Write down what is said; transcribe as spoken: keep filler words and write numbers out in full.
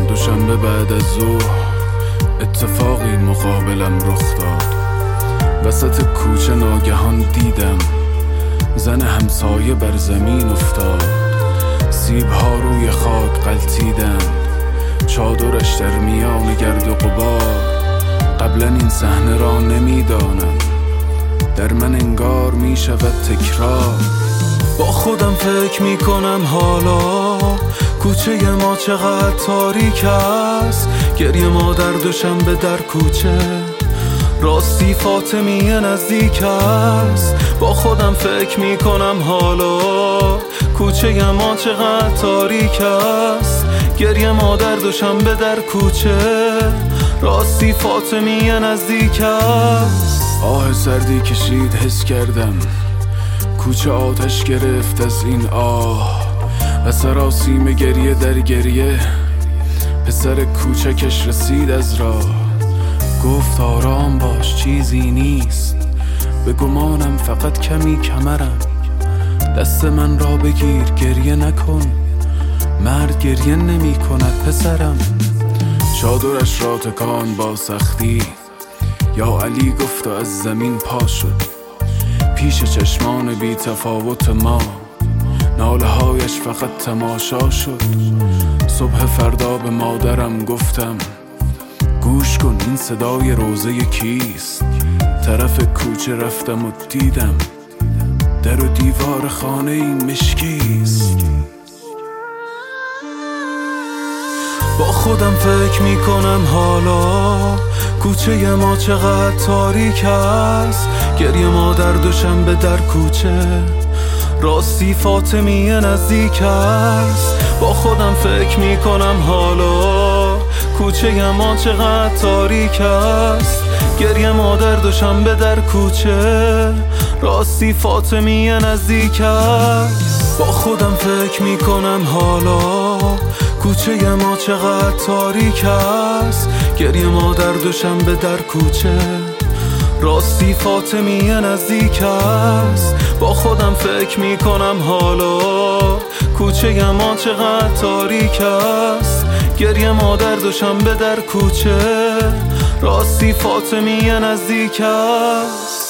دوشنبه بعد از ظهر اتفاقی مقابلم رخ داد. وسط کوچه ناگهان دیدم زن همسایه بر زمین افتاد. سیب‌ها روی خاک غلتیدن، چادرش در میان گرد و غبار. قبلا این صحنه را نمیدانم، در من انگار می شود تکرار. با خودم فکر می کنم حالا کوچه ما چقدر تاریک است. گریه مادر دوشنبه در کوچه، راستی فاطمی نزدیک است. با خودم فکر می کنم حالا کوچه ما چقدر تاریک است. گریه مادر دوشنبه در کوچه، راستی فاطمی نزدیک است. آه سردی کشید، حس کردم کوچه آتش گرفت از این آه. و سراسیم گریه در گریه پسر کوچکش رسید از راه. گفت آرام باش چیزی نیست، به گمانم فقط کمی کمرم. دست من را بگیر گریه نکن، مرد گریه نمی کند پسرم. چادرش را تکان با سختی، یا علی گفت و از زمین پا شد. پیش چشمان بی تفاوت ما ناله هایش فقط تماشا شد. صبح فردا به مادرم گفتم گوش کن این صدای روزه کیست. طرف کوچه رفتم و دیدم در و دیوار خانه این مشکیست. با خودم فکر می کنم حالا کوچه ما چقدر تاریک است. گریه مادر دوشنبه در کوچه، راستی فاطمی نزدیک است. با خودم فکر می کنم حالا کوچه ما چقدر تاریک است. گریه مادر دوشنبه در کوچه، راستی فاطمی نزدیک است. با خودم فکر می کنم حالا کوچه ما چقدر تاریک است. گریه مادر دوشنبه در کوچه، راستی فاطمی نزدیک است. با خودم فکر می کنم حالا کوچه ما چقدر تاریک است. گریه مادر دوشنبه در کوچه، راستی فاطمی نزدیک است.